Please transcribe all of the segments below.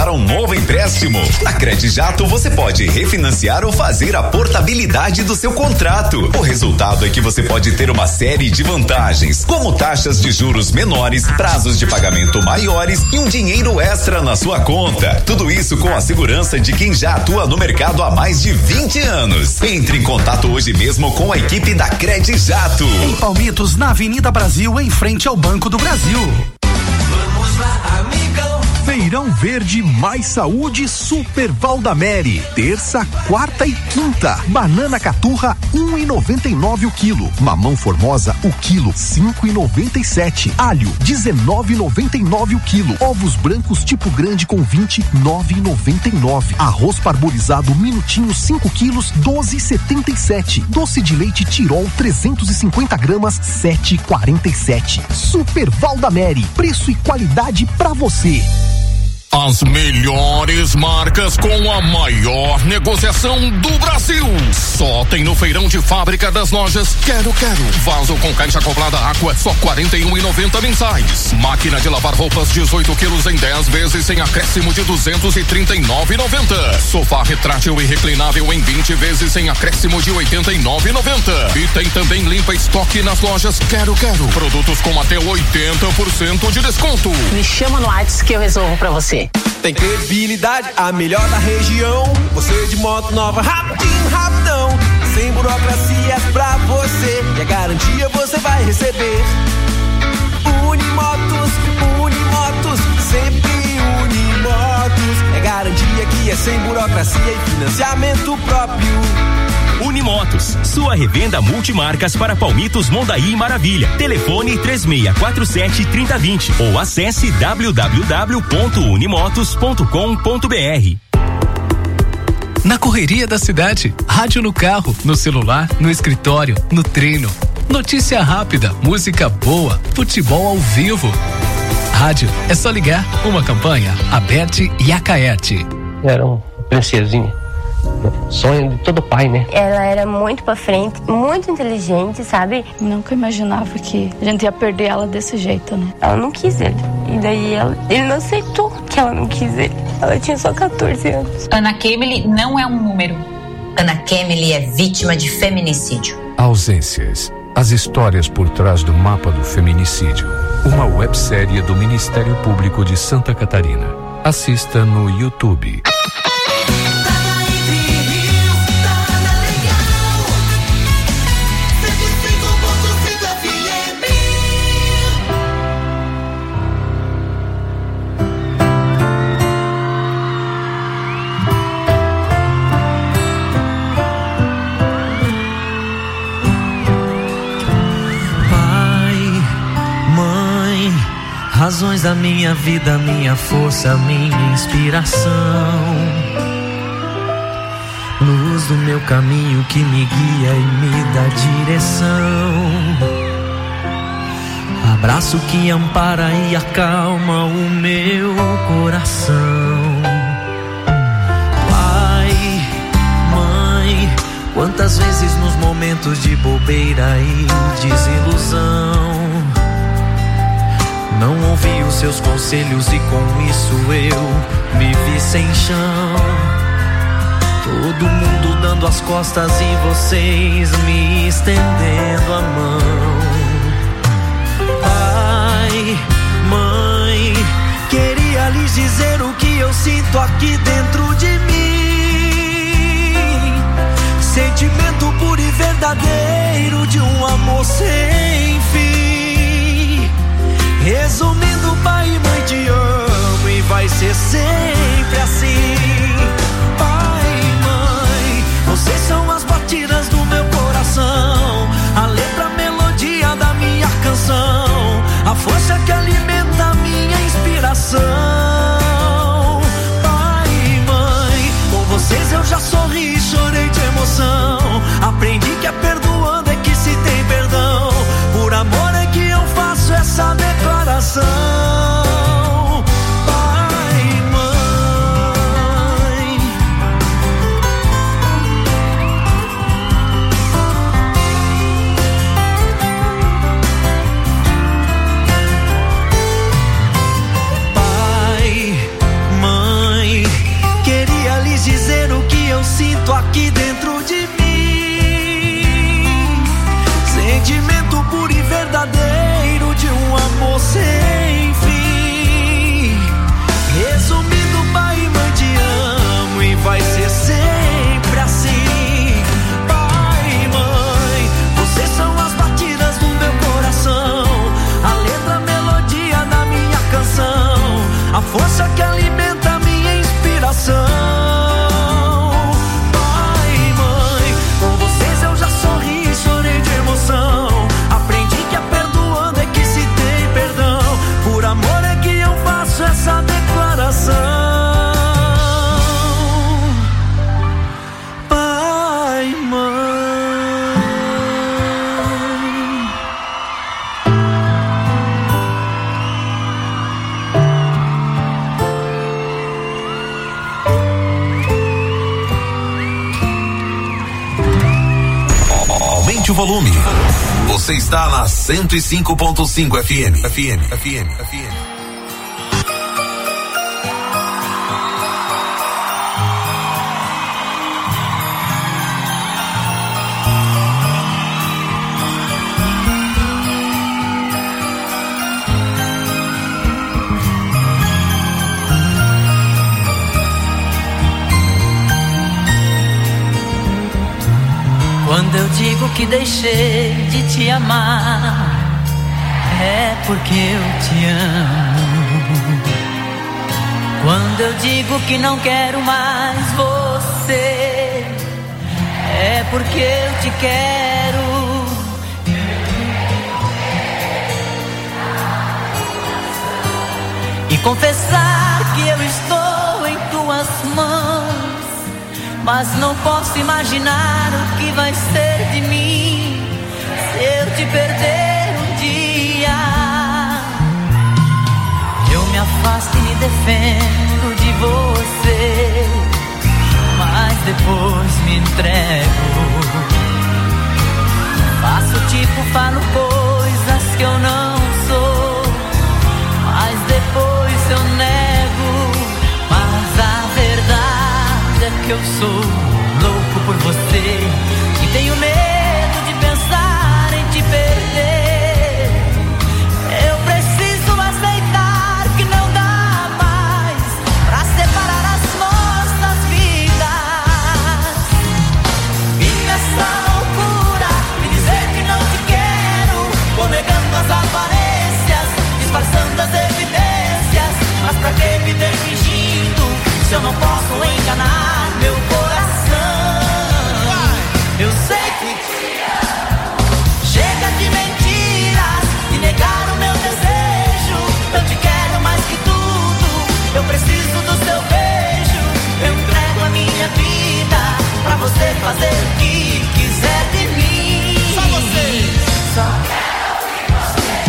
Para um novo empréstimo, na Credijato você pode refinanciar ou fazer a portabilidade do seu contrato. O resultado é que você pode ter uma série de vantagens, como taxas de juros menores, prazos de pagamento maiores e um dinheiro extra na sua conta. Tudo isso com a segurança de quem já atua no mercado há mais de 20 anos. Entre em contato hoje mesmo com a equipe da Credijato. Em Palmitos, na Avenida Brasil, em frente ao Banco do Brasil. Vamos lá, amigão. Feirão Verde mais Saúde Super Valdamere. Terça, quarta e quinta. Banana caturra 1,99 o quilo. Mamão formosa o quilo 5,97. Alho 19,99 o quilo. Ovos brancos tipo grande com 20 9,99. Arroz parbolizado minutinho 5 quilos 12,77. Doce de leite Tirol 350 gramas 7,47. Super Valdamere. Preço e qualidade pra você. As melhores marcas com a maior negociação do Brasil. Só tem no Feirão de Fábrica das Lojas Quero. Vaso com caixa acoplada Aqua, só R$41,90 mensais. Máquina de lavar roupas 18 quilos em 10 vezes sem acréscimo de R$239,90. Sofá retrátil e reclinável em 20 vezes sem acréscimo de R$89,90. E tem também limpa estoque nas lojas Quero. Produtos com até 80% de desconto. Me chama no WhatsApp que eu resolvo pra você. Tem credibilidade, a melhor da região. Você de moto nova, rapidão. Sem burocracias pra você. E a garantia você vai receber. Unimotos, sempre Unimotos. É garantia que é sem burocracia e financiamento próprio. Unimotos, sua revenda multimarcas para Palmitos, Mondaí e Maravilha. Telefone 3647-3020 ou acesse www.unimotos.com.br. Na correria da cidade, rádio no carro, no celular, no escritório, no treino. Notícia rápida, música boa, futebol ao vivo. Rádio, é só ligar. Uma campanha, Aberte e Acaerte. Era uma princesinha. Sonho de todo pai, né? Ela era muito pra frente, muito inteligente, sabe? Nunca imaginava que a gente ia perder ela desse jeito, né? Ela não quis ele. E daí ele não aceitou que ela não quis ele. Ela tinha só 14 anos. Ana Kemily não é um número. Ana Kemily é vítima de feminicídio. Ausências. As histórias por trás do mapa do feminicídio. Uma websérie do Ministério Público de Santa Catarina. Assista no YouTube. Razões da minha vida, minha força, minha inspiração. Luz do meu caminho que me guia e me dá direção. Abraço que ampara e acalma o meu coração. Pai, mãe, quantas vezes nos momentos de bobeira e desilusão não ouvi os seus conselhos e com isso eu me vi sem chão. Todo mundo dando as costas e vocês me estendendo a mão. Pai, mãe, queria lhes dizer o que eu sinto aqui dentro de mim. Sentimento puro e verdadeiro de um amor sem fim. Resumindo, pai e mãe, te amo e vai ser sempre assim. Pai e mãe, vocês são as batidas do meu coração, a letra, a melodia da minha canção, a força que alimenta a minha inspiração. Pai e mãe, com vocês eu já sorri e chorei de emoção. Aprendi que é perdoando é que se tem perdão. Por amor é que eu faço essa declaração. Pai e mãe. Aumente o volume. Você está na 105.5 FM. Quando eu digo que deixei de te amar, é porque eu te amo. Quando eu digo que não quero mais você, é porque eu te quero. E confessar que eu estou em tuas mãos, mas não posso imaginar o que vai ser de mim se eu te perder um dia. Eu me afasto e me defendo de você, mas depois me entrego. Faço tipo, falo coisas que eu não sou, mas depois eu nego. Mas a verdade é que eu sou louco por você e tenho medo de pensar em te perder. Eu preciso aceitar que não dá mais pra separar as nossas vidas. E nessa loucura me dizer que não te quero, vou negando as aparências, disfarçando as evidências. Mas pra que viver fingindo se eu não posso enganar meu coração? Eu sei que te amo. Chega de mentiras, de negar o meu desejo. Eu te quero mais que tudo, eu preciso do seu beijo. Eu entrego a minha vida pra você fazer o que quiser de mim. Só você. Só quero você.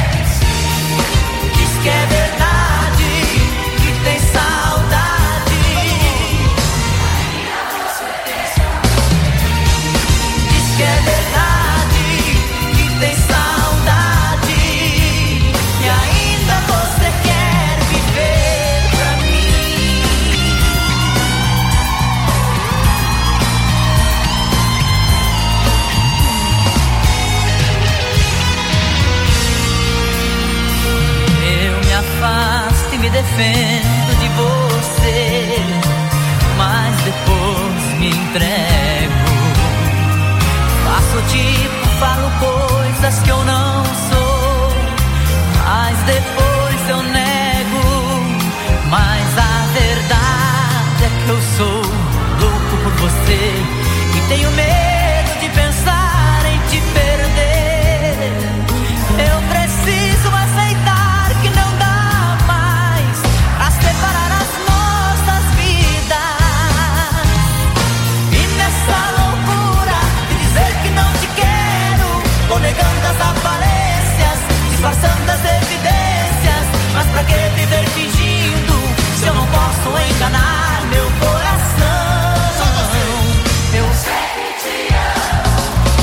Diz que é verdade, que tem saudade. Que é verdade, que tem saudade, e ainda você quer viver pra mim. Eu me afasto e me defendo de você, mas depois me entrego. Faço tipo, falo coisas que eu não sou, mas depois eu nego. Mas a verdade é que eu sou louco por você e tenho medo de pensar em te perder. Eu preciso aceitar que não dá mais pra separar as nossas vidas. E nessa loucura dizer que não te quero, vou negando as aparências, disfarçando as evidências. Mas pra que viver fingindo se eu não posso enganar meu coração? Eu sei que te amo.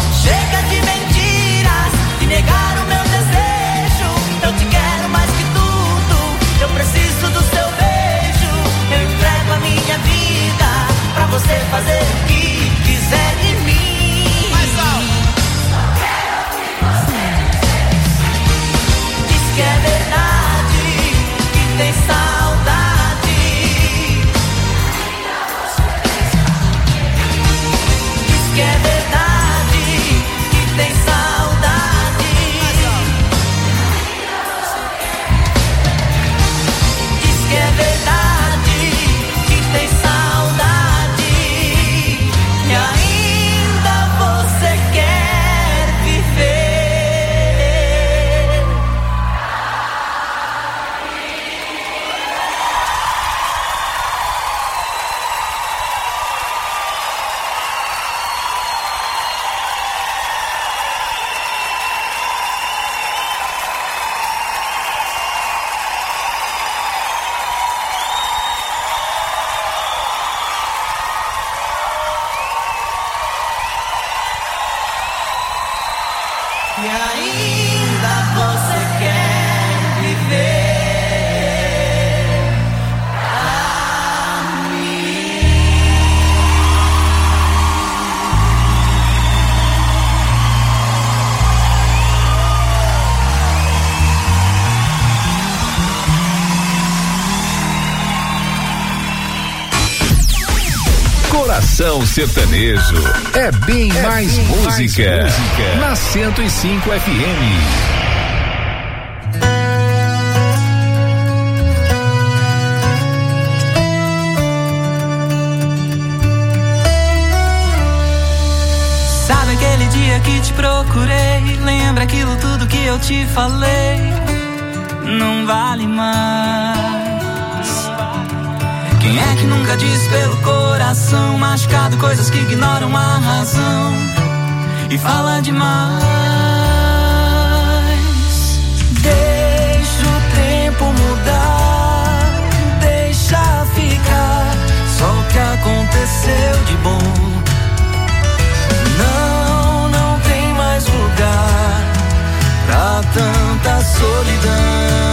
Coração Sertanejo. É bem mais música. Na 105 FM. Sabe aquele dia que te procurei? Lembra aquilo tudo que eu te falei? Não vale mais. Quem é que nunca disse pelo coração machucado coisas que ignoram a razão e fala demais? Deixa o tempo mudar, deixa ficar só o que aconteceu de bom. Não tem mais lugar pra tanta solidão.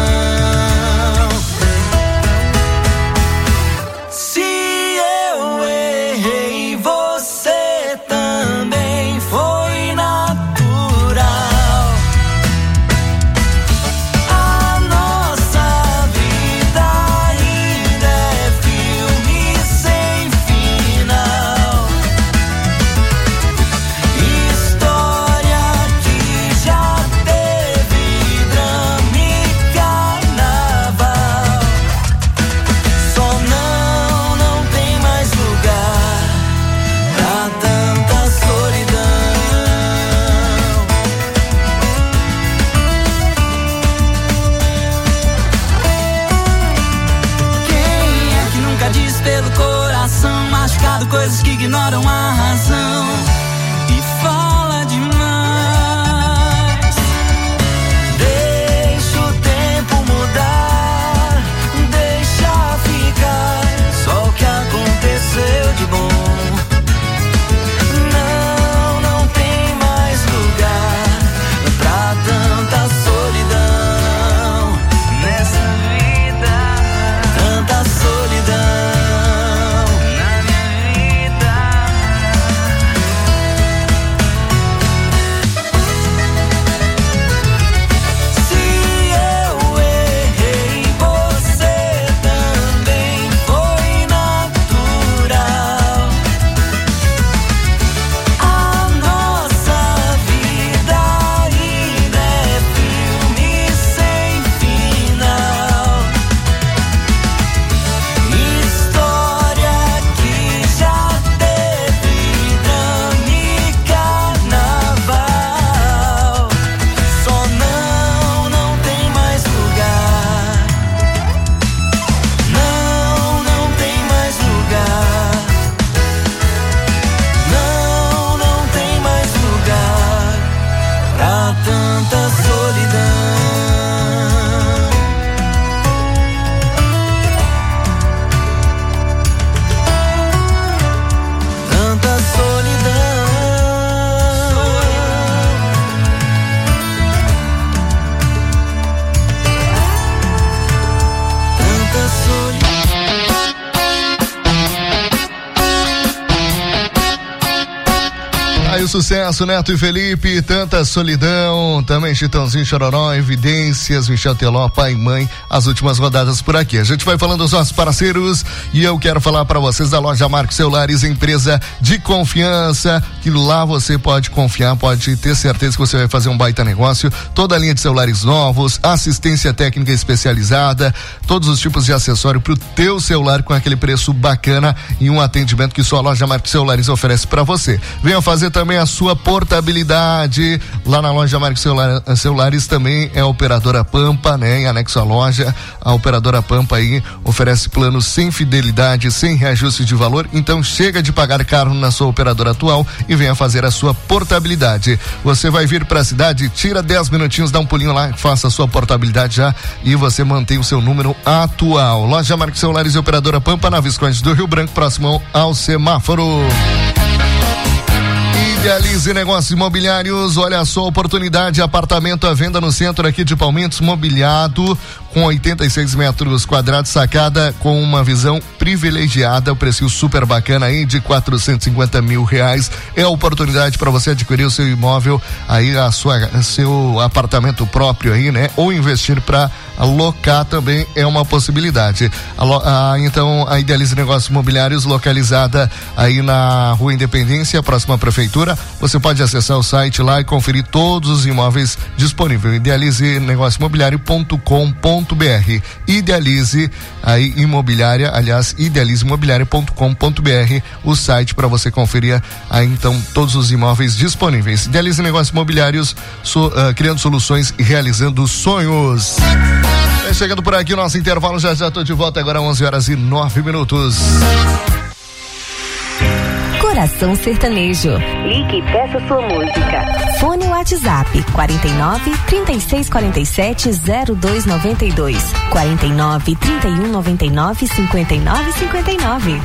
Coisas que ignoram a razão e fala demais. Deixa o tempo mudar, deixa ficar só o que aconteceu de bom. Não tem mais lugar pra tanta solidão nessa vida, tanta solidão. Sucesso, Neto e Felipe, tanta solidão, também Chitãozinho, Chororó, Evidências, Michel Teló, Pai e Mãe, as últimas rodadas por aqui. A gente vai falando dos nossos parceiros e eu quero falar para vocês da loja Marcos Celulares, empresa de confiança, que lá você pode confiar, pode ter certeza que você vai fazer um baita negócio, toda a linha de celulares novos, assistência técnica especializada, todos os tipos de acessório pro teu celular com aquele preço bacana e um atendimento que só a loja Marcos Celulares oferece para você. Venha fazer também a sua portabilidade lá na loja Marcos Celulares, também é a operadora Pampa, né? Em anexo à loja, a operadora Pampa aí oferece planos sem fidelidade, sem reajuste de valor, então chega de pagar caro na sua operadora atual e venha fazer a sua portabilidade. Você vai vir para a cidade, tira 10 minutinhos, dá um pulinho lá, faça a sua portabilidade já e você mantém o seu número atual. Loja Marcos Celulares e operadora Pampa, na Visconde do Rio Branco, próximo ao semáforo. Idealize Negócios Imobiliários, olha só a oportunidade, apartamento à venda no centro aqui de Palmitos, mobiliado com 86 metros quadrados, sacada com uma visão privilegiada, o preço super bacana aí de R$450 mil. É a oportunidade para você adquirir o seu imóvel aí, seu apartamento próprio aí, né? Ou investir para alocar também é uma possibilidade. Então, a Idealize Negócios Imobiliários, localizada aí na Rua Independência, próxima à Prefeitura. Você pode acessar o site lá e conferir todos os imóveis disponíveis. idealizenegocioimobiliario.com.br. Idealize aí Imobiliária, aliás, idealizeimobiliaria.com.br, o site para você conferir aí então todos os imóveis disponíveis. Idealize Negócios Imobiliários, criando soluções e realizando sonhos. Chegando por aqui o nosso intervalo, já tô de volta agora, 11h09. Coração Sertanejo. Ligue e peça sua música. Fone WhatsApp 49 36 47 0292. 49 31 99 59 59.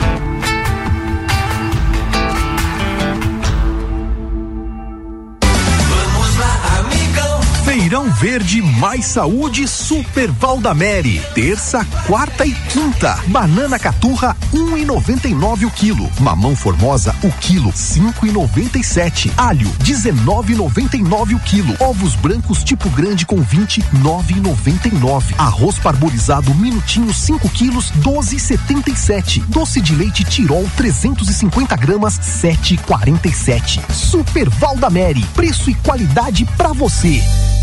Feirão Verde Mais Saúde Super Valdamere. Terça, quarta e quinta. Banana caturra 1,99 o quilo. Mamão formosa o quilo 5,97. Alho 19,99 o quilo. Ovos brancos tipo grande com 29,99. Arroz parboilizado minutinho 5 quilos 12,77. Doce de leite Tirol 350 gramas 7,47. Super Valdamere. Preço e qualidade pra você.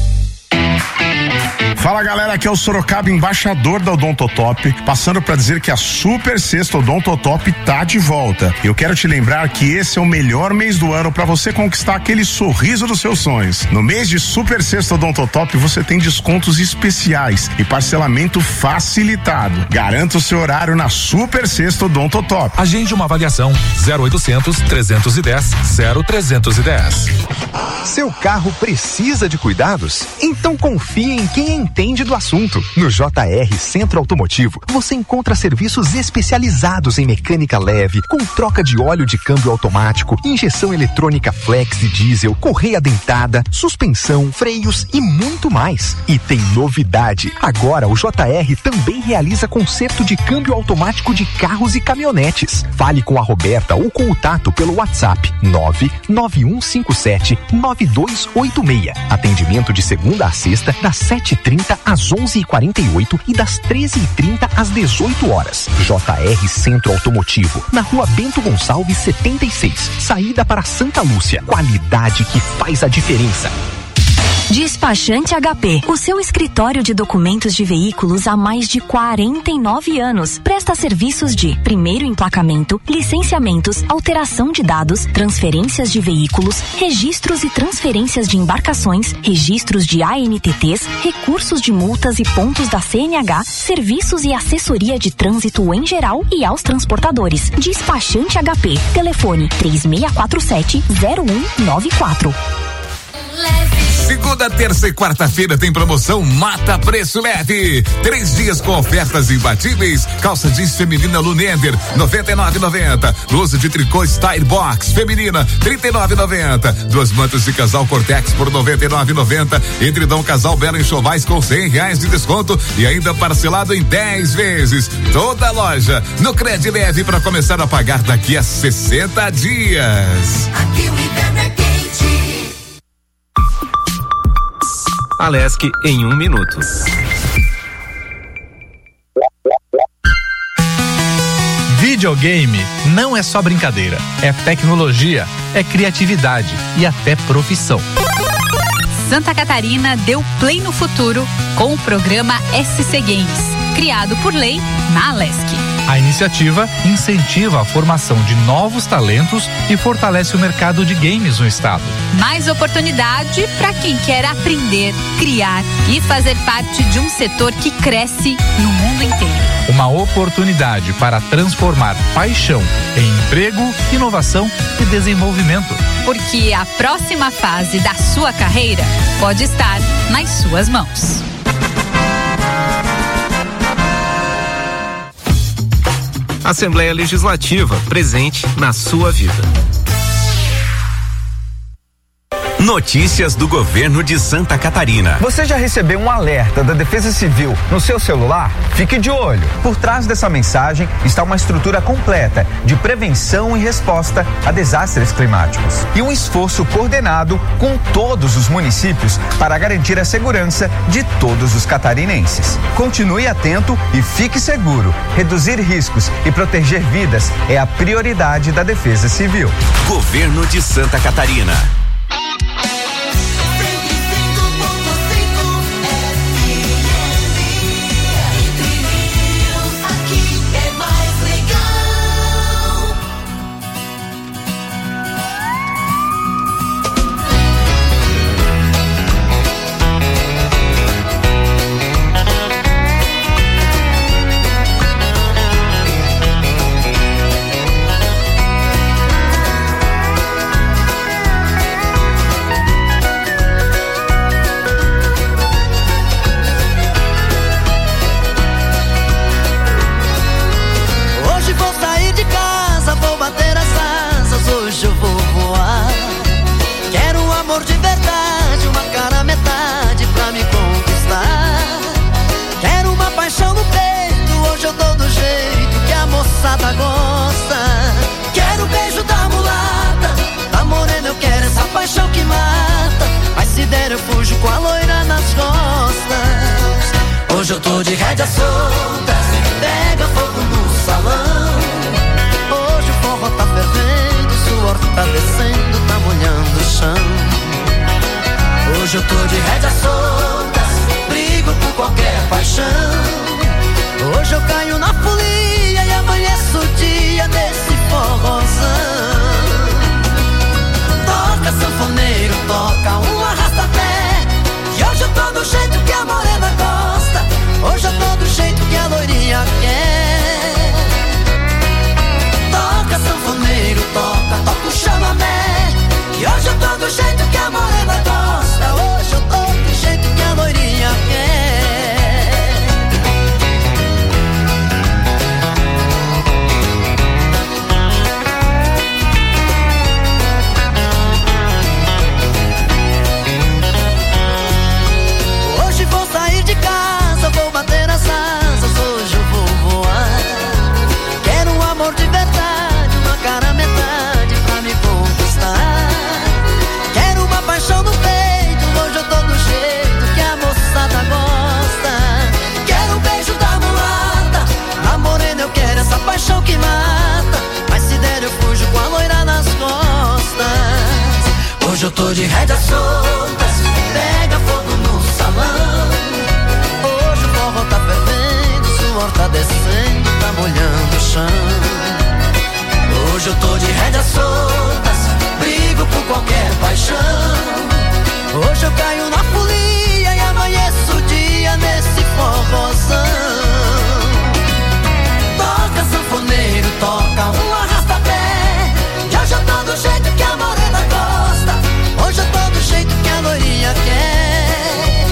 Fala galera, aqui é o Sorocaba, embaixador da Odontotop, passando para dizer que a Super Sexta Odontotop tá de volta. Eu quero te lembrar que esse é o melhor mês do ano para você conquistar aquele sorriso dos seus sonhos. No mês de Super Sexta Odontotop você tem descontos especiais e parcelamento facilitado. Garanta o seu horário na Super Sexta Odontotop. Agende uma avaliação 0800 310 0310. Seu carro precisa de cuidados? Então confie em quem entende do assunto. No JR Centro Automotivo, você encontra serviços especializados em mecânica leve, com troca de óleo de câmbio automático, injeção eletrônica flex e diesel, correia dentada, suspensão, freios e muito mais. E tem novidade. Agora o JR também realiza conserto de câmbio automático de carros e caminhonetes. Fale com a Roberta ou com o Tato pelo WhatsApp 99157 9286. Atendimento de segunda a sexta, das 7h30 às 11h48 e das 13h30 às 18h. JR Centro Automotivo, na Rua Bento Gonçalves 76, saída para Santa Lúcia. Qualidade que faz a diferença. Despachante HP, o seu escritório de documentos de veículos há mais de 49 anos. Presta serviços de primeiro emplacamento, licenciamentos, alteração de dados, transferências de veículos, registros e transferências de embarcações, registros de ANTTs, recursos de multas e pontos da CNH, serviços e assessoria de trânsito em geral e aos transportadores. Despachante HP, telefone 3647-0194. Segunda, terça e quarta-feira tem promoção Mata Preço Leve. 3 dias com ofertas imbatíveis. Calça jeans feminina Lunender, 99,90. Blusa de tricô Style Box feminina, 39,90. 2 mantas de casal Cortex por 99,90. Edredom casal Belo Enxovais com R$100 de desconto e ainda parcelado em 10 vezes. Toda a loja no Cred Leve para começar a pagar daqui a 60 dias. Aqui o inverno é quente. Alesc em 1 minuto. Videogame não é só brincadeira, é tecnologia, é criatividade e até profissão. Santa Catarina deu play no futuro com o programa SC Games, criado por lei na Alesc. A iniciativa incentiva a formação de novos talentos e fortalece o mercado de games no estado. Mais oportunidade para quem quer aprender, criar e fazer parte de um setor que cresce no mundo inteiro. Uma oportunidade para transformar paixão em emprego, inovação e desenvolvimento. Porque a próxima fase da sua carreira pode estar nas suas mãos. Assembleia Legislativa, presente na sua vida. Notícias do governo de Santa Catarina. Você já recebeu um alerta da Defesa Civil no seu celular? Fique de olho. Por trás dessa mensagem está uma estrutura completa de prevenção e resposta a desastres climáticos e um esforço coordenado com todos os municípios para garantir a segurança de todos os catarinenses. Continue atento e fique seguro. Reduzir riscos e proteger vidas é a prioridade da Defesa Civil. Governo de Santa Catarina. Hoje eu tô de rédeas soltas, pega fogo no salão. Hoje o forró tá fervendo, o suor tá descendo, tá molhando o chão. Hoje eu tô de rédeas soltas, brigo por qualquer paixão. Hoje eu caio na folia e amanheço o dia desse forrozão. Toca sanfoneiro, toca um arrasta-pé. E hoje eu tô do jeito que a morena gosta. Hoje eu tô do jeito que a loirinha quer. Toca sanfoneiro, toca o chamamé. E hoje eu tô do jeito que a morena gosta. Hoje eu tô do jeito que a loirinha quer. Hoje vou sair de casa, vou bater as asas, hoje eu vou voar. Quero um amor de verdade, uma cara metade pra me conquistar. Quero uma paixão no peito, hoje eu tô do jeito que a moçada gosta. Quero um beijo da mulata, na morena eu quero essa paixão que mata. Mas se der eu fujo com a loira nas costas. Hoje eu tô de rédeas soltas, pega fogo no salão. Hoje o forró tá fervendo, o suor tá descendo, tá molhando o chão. Hoje eu tô de rédeas soltas, brigo por qualquer paixão. Hoje eu caio na folia e amanheço o dia nesse forrozão. Toca sanfoneiro, toca um arrasta-pé. E hoje eu tô do jeito que a morena gosta. Hoje eu tô do jeito que a loirinha quer.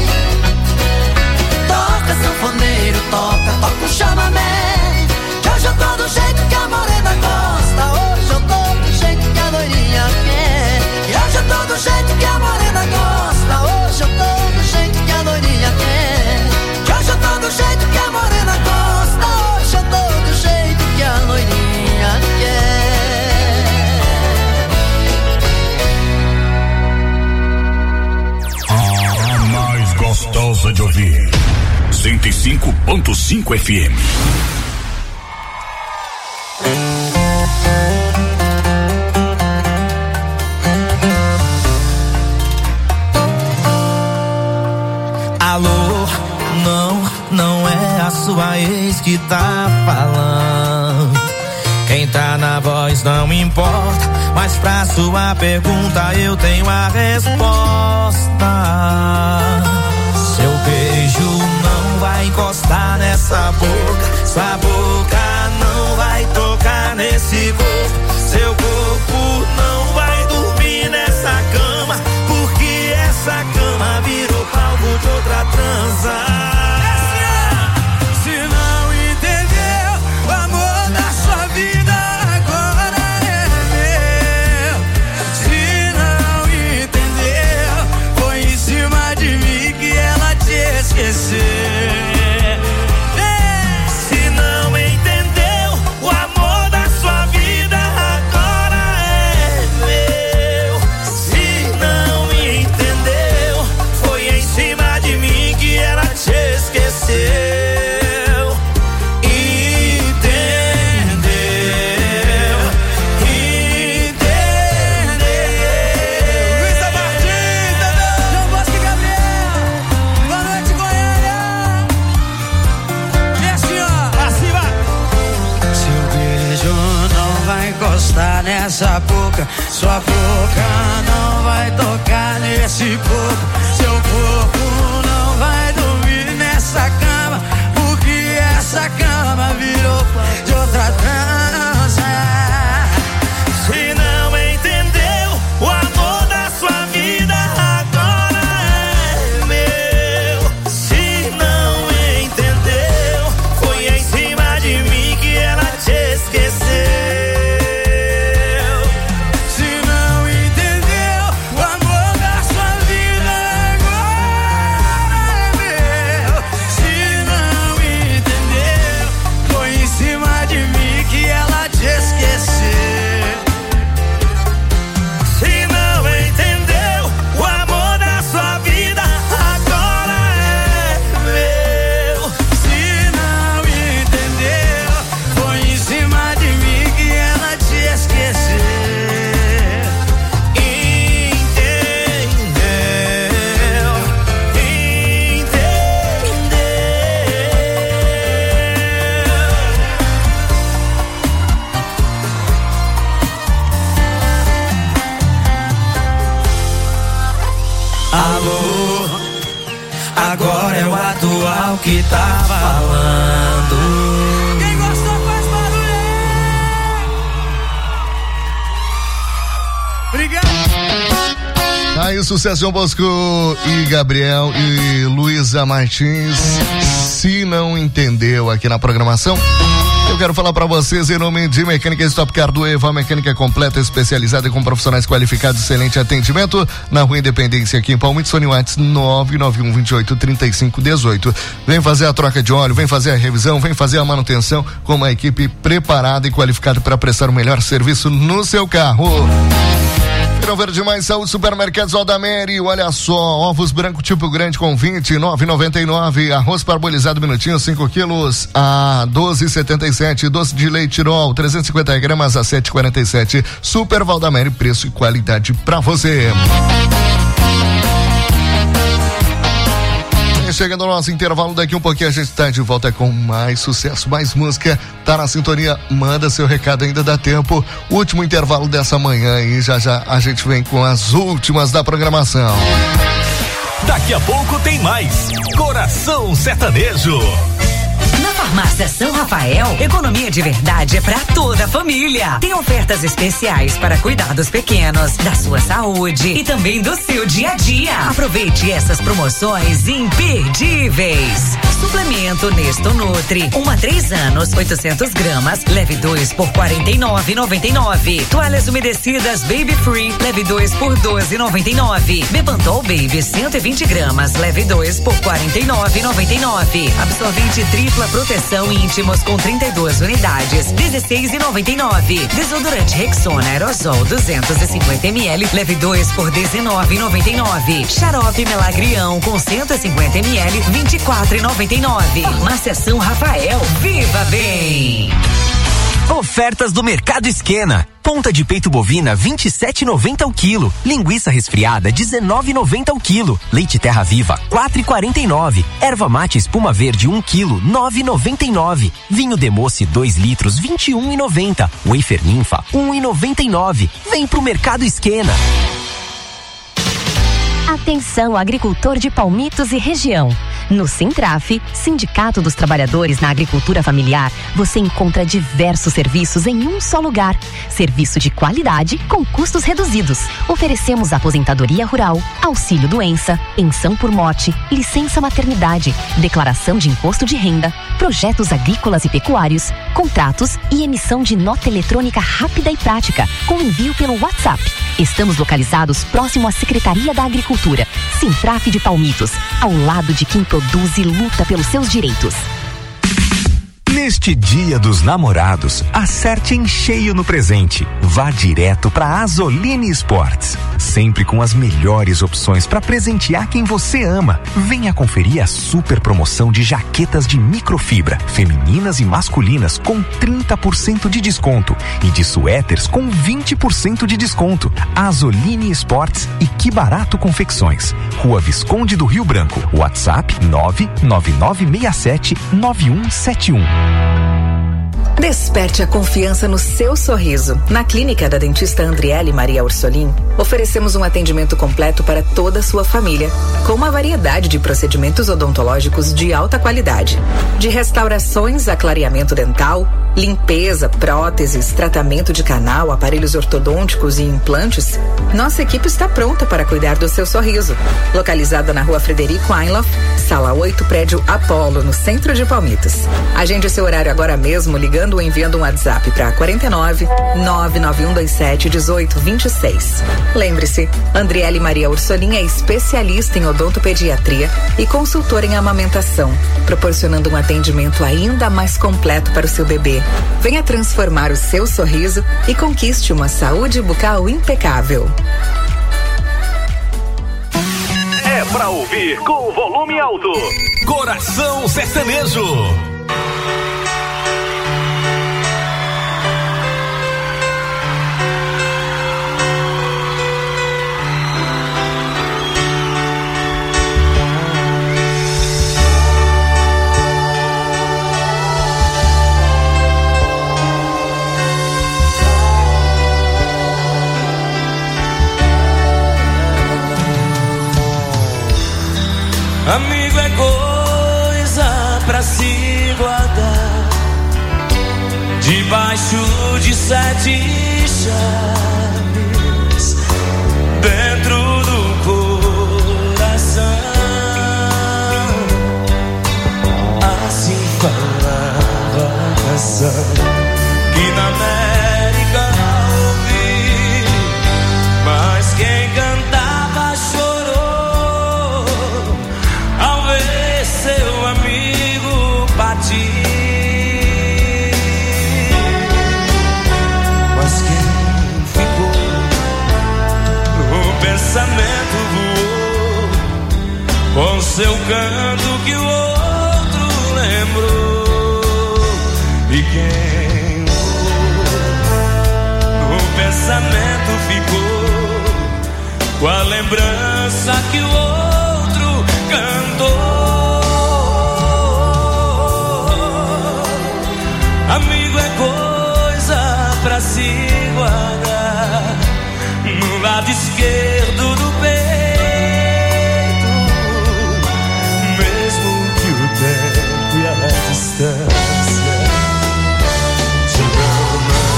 Toca sanfoneiro, toca o chamamé. Que hoje eu tô do jeito que a morena gosta. Hoje eu tô do jeito que a loirinha quer. E hoje eu tô do jeito que a morena gosta. Hoje eu tô do jeito que a loirinha quer. Que hoje eu tô do jeito que a morena gosta. Hoje eu tô do jeito que a loirinha quer. A mais gostosa de ouvir. 105.5 FM. Alô, não é a sua ex que tá falando. Quem tá na voz não importa, mas pra sua pergunta eu tenho a resposta. Seu beijo não vai encostar nessa boca, sua boca não vai tocar nesse corpo, seu corpo não vai dormir nessa cama, porque essa cama virou palco de outra transa. Entender vai encostar nessa boca, sua boca não vai tocar nesse corpo, seu corpo não vai dormir nessa cama, porque essa cama virou de outra trança. Se não entendeu o amor da sua vida, agora é meu. Se não entendeu, foi em cima de mim que ela te esqueceu. Se não entendeu o amor da sua vida, agora é meu. Se não entendeu, foi em cima de mim que ela te esqueceu. Se não entendeu o amor da sua vida, agora é meu. Se não entendeu, foi em cima de mim que ela te esqueceu. Alô, agora é o atual que tá falando. Quem gostou faz barulho aí. Obrigado. Aí, sucesso, João Bosco e Gabriel e Luísa Martins. Se não entendeu aqui na programação, eu quero falar para vocês em nome de Mecânica Stop Car do Eva, mecânica completa, especializada e com profissionais qualificados, excelente atendimento na Rua Independência aqui em Palmitos. Sony Watts 991283518. Vem fazer a troca de óleo, vem fazer a revisão, vem fazer a manutenção com uma equipe preparada e qualificada para prestar o melhor serviço no seu carro. Feirão Verde Mais Saúde, Supermercados Aldameri, olha só, ovos branco tipo grande com 29,99, arroz parbolizado minutinho 5 quilos a 12,77, doce de leite Tirol 350 gramas a 7,47. Super Valdameri, preço e qualidade pra você. Chegando ao nosso intervalo, daqui um pouquinho a gente tá de volta com mais sucesso, mais música. Tá na sintonia, manda seu recado, ainda dá tempo. Último intervalo dessa manhã e já a gente vem com as últimas da programação. Daqui a pouco tem mais Coração Sertanejo. Na Farmácia São Rafael, economia de verdade é pra toda a família. Tem ofertas especiais para cuidar dos pequenos, da sua saúde e também do seu dia a dia. Aproveite essas promoções imperdíveis. Suplemento Nesto Nutri, 1 a 3 anos, 800 gramas, leve 2 por R$49,99. Toalhas umedecidas Baby Free, leve 2 por R$12,99. Bepantol Baby, 120 gramas, leve 2 por R$49,99. Absorvente tripla proteção íntimos com 32 unidades, R$16,99. Desodorante Rexona Aerosol 250 ml, leve 2 por R$19,99. Xarope Melagrião com 150 ml, R$24,99. Farmácia São Rafael, viva bem! Ofertas do Mercado Esquena. Ponta de peito bovina 27,90 o quilo. Linguiça resfriada 19,90 o quilo. Leite Terra Viva 4,49. Erva mate espuma verde 1 quilo 9,99. Vinho Democe 2 litros 21,90. Wafer Ninfa 1,99. Vem pro Mercado Esquena. Atenção, agricultor de Palmitos e região. No Sintraf, Sindicato dos Trabalhadores na Agricultura Familiar, você encontra diversos serviços em um só lugar. Serviço de qualidade com custos reduzidos. Oferecemos aposentadoria rural, auxílio doença, pensão por morte, licença maternidade, declaração de imposto de renda, projetos agrícolas e pecuários, contratos e emissão de nota eletrônica rápida e prática, com envio pelo WhatsApp. Estamos localizados próximo à Secretaria da Agricultura. Sintraf de Palmitos, ao lado de quem produz e luta pelos seus direitos. Neste Dia dos Namorados, acerte em cheio no presente. Vá direto para Azoline Sports. Sempre com as melhores opções para presentear quem você ama. Venha conferir a super promoção de jaquetas de microfibra, femininas e masculinas com 30% de desconto e de suéteres com 20% de desconto. Azoline Sports e Que Barato Confecções. Rua Visconde do Rio Branco. WhatsApp 999679171. Desperte a confiança no seu sorriso. Na clínica da dentista Andriele Maria Ursolim, oferecemos um atendimento completo para toda a sua família, com uma variedade de procedimentos odontológicos de alta qualidade. De restaurações a clareamento dental, limpeza, próteses, tratamento de canal, aparelhos ortodônticos e implantes, nossa equipe está pronta para cuidar do seu sorriso. Localizada na Rua Frederico Einloff, Sala 8, Prédio Apolo, no centro de Palmitas. Agende seu horário agora mesmo ligando ou enviando um WhatsApp para 49 99127 1826. Lembre-se, Andriele Maria Ursolim é especialista em odontopediatria e consultora em amamentação, proporcionando um atendimento ainda mais completo para o seu bebê. Venha transformar o seu sorriso e conquiste uma saúde bucal impecável. É pra ouvir com o volume alto. Coração Sertanejo. Amigo é coisa pra se guardar debaixo de 7 chaves dentro do coração. Assim falava a canção que na América ouvi, mas quem cantava chorou ao ver seu amigo partir. Mas quem ficou no pensamento voou com seu canto que o outro lembrou. E quem voou no pensamento ficou com a lembrança que o outro cantou. Amigo é coisa pra se guardar no lado esquerdo do peito, mesmo que o tempo e a distância te amam,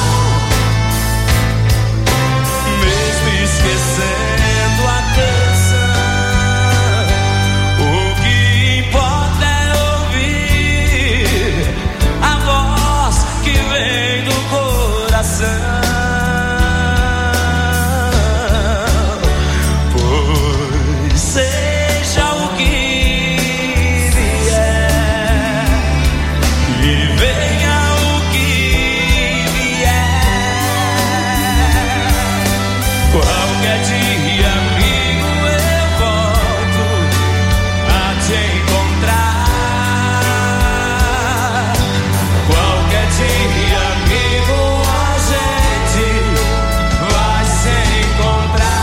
mesmo esquecendo a canção. O que importa é ouvir a voz que vem do coração. Pois seja o que vier e venha o que vier, qualquer dia, amigo, eu volto a te encontrar. Qualquer dia, amigo, a gente vai se encontrar.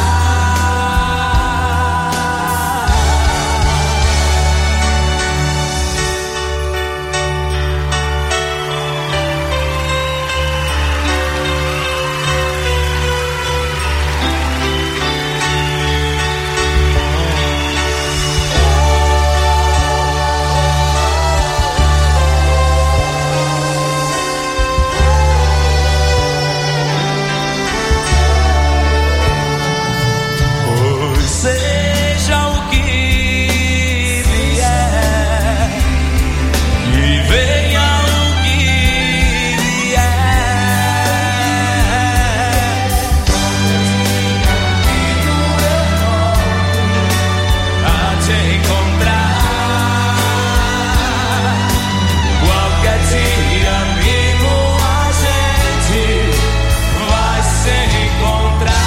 Pois seja o que vier e venha o que vier, a te encontrar. Qualquer dia, amigo, a gente vai se encontrar.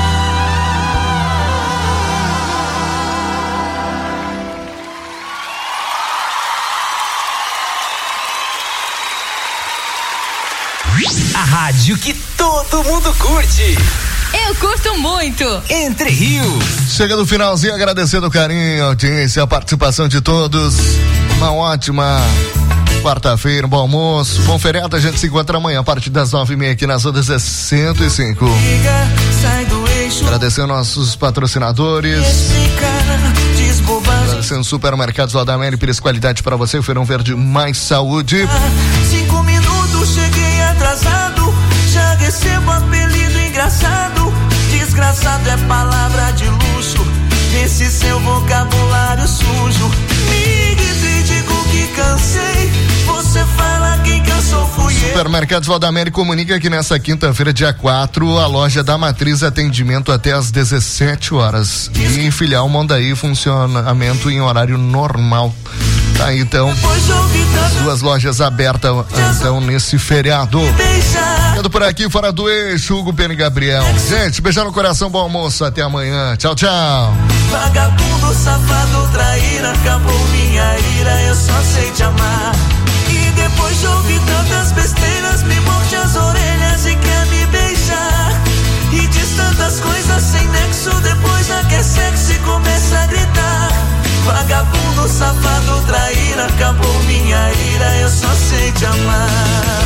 A rádio que todo mundo curte. Eu curto muito. Entre Rios. Chega no finalzinho, agradecendo o carinho, a audiência, a participação de todos. Uma ótima Quarta-feira, bom almoço, bom feriado. A gente se encontra amanhã a partir das 9h30 aqui nas ondas 105. Agradecendo nossos patrocinadores. Agradecendo Supermercados Valdamere, Pires, qualidade para você, Feirão Verde, mais saúde. 5 minutos, cheguei atrasado, já recebo apelido engraçado. Desgraçado é palavra de luxo, nesse seu vocabulário sujo. Me grito e digo que cansei, você fala quem cansou fui eu. Supermercados Valdamere comunica que nessa quinta-feira, dia 4, a loja da Matriz atendimento até às 17 horas. E em filial Mondaí, funcionamento em horário normal. Tá, então, as duas lojas abertas, então, nesse feriado. Ficando por aqui, fora do eixo, Hugo, Pena e Gabriel. Gente, beijar no coração, bom almoço, até amanhã. Tchau, tchau. Vagabundo, safado, traíra, acabou minha ira, eu só sei te amar. E depois de ouvir tantas besteiras, me morde as orelhas e quer me beijar. E diz tantas coisas sem nexo, depois já quer sexo e começa a gritar. Vagabundo, safado, traíra, acabou minha ira, eu só sei te amar.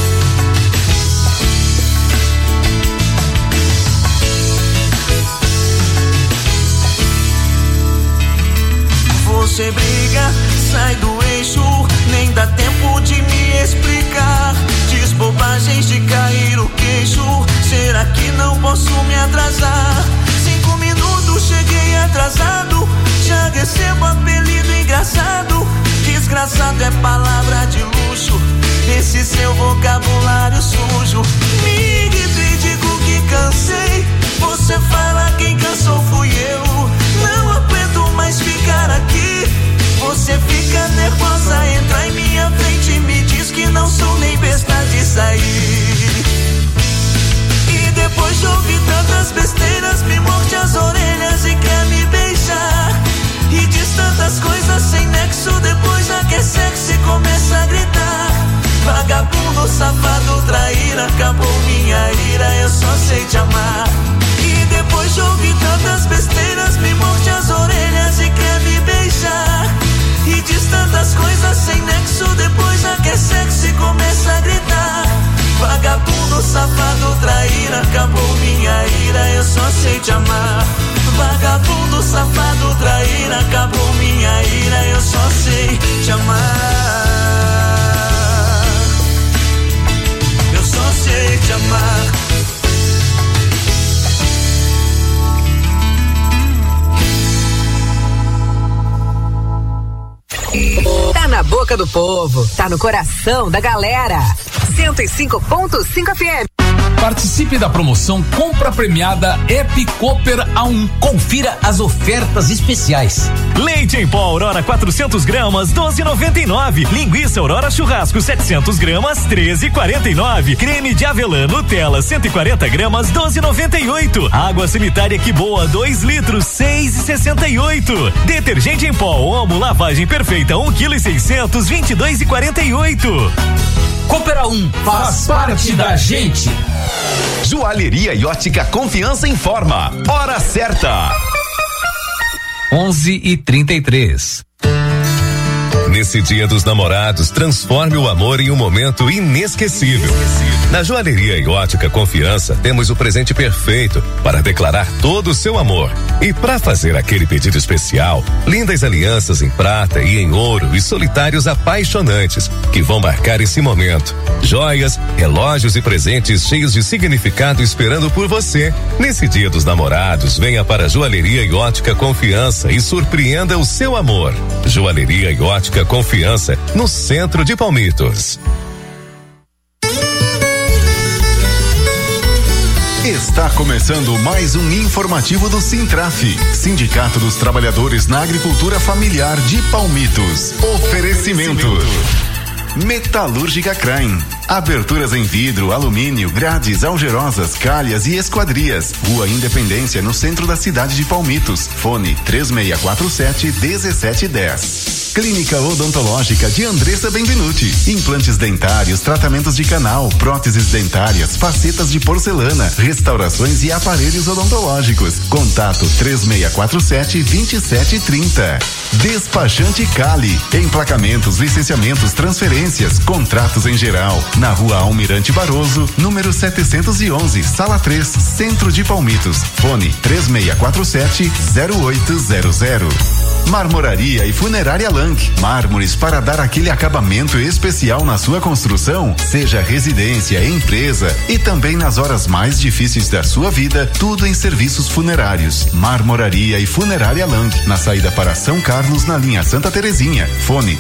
Você briga, sai do eixo, nem dá tempo de me explicar. Diz bobagens de cair o queixo, será que não posso me atrasar? 5 minutos, cheguei atrasado, já recebo apelido engraçado. Desgraçado é palavra de luxo, esse seu vocabulário sujo. Me grito e digo que cansei, você fala quem cansou fui eu. Não aguento mais ficar aqui, você fica nervosa, entra em minha frente e me diz que não sou nem besta de sair. E depois de ouvir tantas besteiras, me morde as orelhas e quer me beijar. E diz tantas coisas sem nexo, depois já quer sexo e começa a gritar. Vagabundo, safado, traíra, acabou minha ira, eu só sei te amar. E depois de ouvir tantas besteiras, me morde as orelhas e quer me beijar. E diz tantas coisas sem nexo, depois já quer sexo e começa a gritar. Vagabundo, safado, traíra, acabou minha ira, eu só sei te amar. Vagabundo, safado, traíra, acabou minha ira, eu só sei te amar. Eu só sei te amar. Tá na boca do povo, tá no coração da galera. 105.5 FM. Participe da promoção Compra Premiada Ep Cooper A1. Confira as ofertas especiais. Leite em pó Aurora 400 gramas, 12,99. Linguiça Aurora Churrasco 700 gramas, 13,49. Creme de avelã Nutella 140 gramas, 12,98. Água sanitária Que Boa 2 litros, 6,68. Detergente em pó Omo Lavagem Perfeita 1,6 kg, 22,48. Cooper A1, faz parte da gente. Joalheria e Ótica Confiança informa. Hora certa. 11h33. Nesse Dia dos Namorados, transforme o amor em um momento inesquecível. Na Joalheria e Ótica Confiança, temos o presente perfeito para declarar todo o seu amor. E para fazer aquele pedido especial, lindas alianças em prata e em ouro e solitários apaixonantes que vão marcar esse momento. Joias, relógios e presentes cheios de significado esperando por você. Nesse Dia dos Namorados, venha para a Joalheria e Ótica Confiança e surpreenda o seu amor. Joalheria e Ótica Confiança, no centro de Palmitos. Está começando mais um informativo do Sintraf, Sindicato dos Trabalhadores na Agricultura Familiar de Palmitos. Oferecimento Metalúrgica Krain. Aberturas em vidro, alumínio, grades, algerosas, calhas e esquadrias. Rua Independência, no centro da cidade de Palmitos. Fone 3647-1710. Clínica Odontológica de Andressa Benvenuti. Implantes dentários, tratamentos de canal, próteses dentárias, facetas de porcelana, restaurações e aparelhos odontológicos. Contato 3647-2730. Despachante Cali. Emplacamentos, licenciamentos, transferências, contratos em geral. Na Rua Almirante Barroso, número 711, Sala 3, Centro de Palmitos. Fone 3647-0800. Marmoraria e Funerária Lang. Mármores para dar aquele acabamento especial na sua construção, seja residência, empresa e também nas horas mais difíceis da sua vida, tudo em serviços funerários. Marmoraria e Funerária Lang, na saída para São Carlos, na linha Santa Terezinha. Fone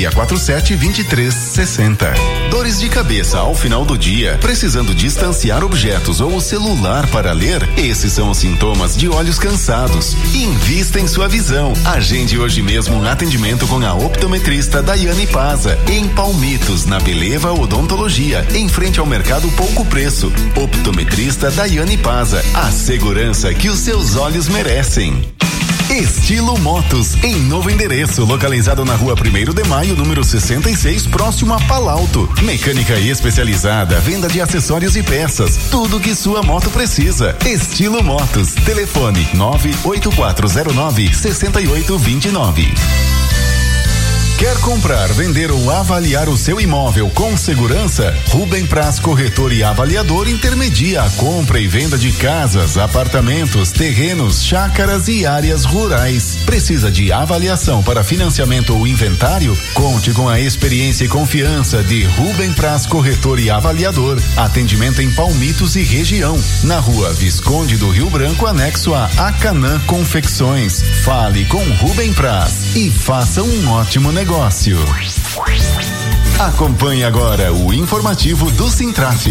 3647-2360. Dores de cabeça ao final do dia, precisando distanciar objetos ou o celular para ler? Esses são os sintomas de olhos cansados. Invista em sua visão. Agende hoje mesmo um atendimento com a optometrista Daiane Paza, em Palmitos, na Beleva Odontologia, em frente ao Mercado Pouco Preço. Optometrista Daiane Paza, a segurança que os seus olhos merecem. Estilo Motos, em novo endereço, localizado na Rua 1º de Maio, número 66, próximo a Palalto. Mecânica especializada, venda de acessórios e peças, tudo que sua moto precisa. Estilo Motos, telefone 98409-6829. Quer comprar, vender ou avaliar o seu imóvel com segurança? Rubem Praz Corretor e Avaliador intermedia a compra e venda de casas, apartamentos, terrenos, chácaras e áreas rurais. Precisa de avaliação para financiamento ou inventário? Conte com a experiência e confiança de Rubem Praz Corretor e Avaliador. Atendimento em Palmitos e região, na Rua Visconde do Rio Branco, anexo a Acanã Confecções. Fale com Rubem Praz e faça um ótimo negócio. Acompanhe agora o informativo do Sintraf.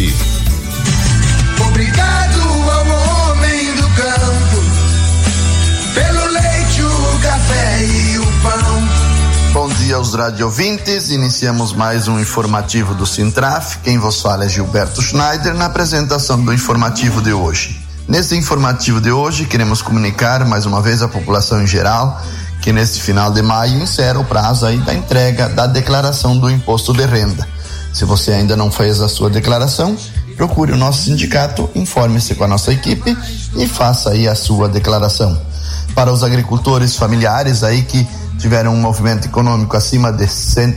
Obrigado ao homem do campo, pelo leite, o café e o pão. Bom dia aos radiovintes, iniciamos mais um informativo do Sintraf. Quem vos fala é Gilberto Schneider, na apresentação do informativo de hoje. Nesse informativo de hoje, queremos comunicar mais uma vez à população em geral que neste final de maio encerra o prazo aí da entrega da declaração do imposto de renda. Se você ainda não fez a sua declaração, procure o nosso sindicato, informe-se com a nossa equipe e faça aí a sua declaração. Para os agricultores familiares aí que tiveram um movimento econômico acima de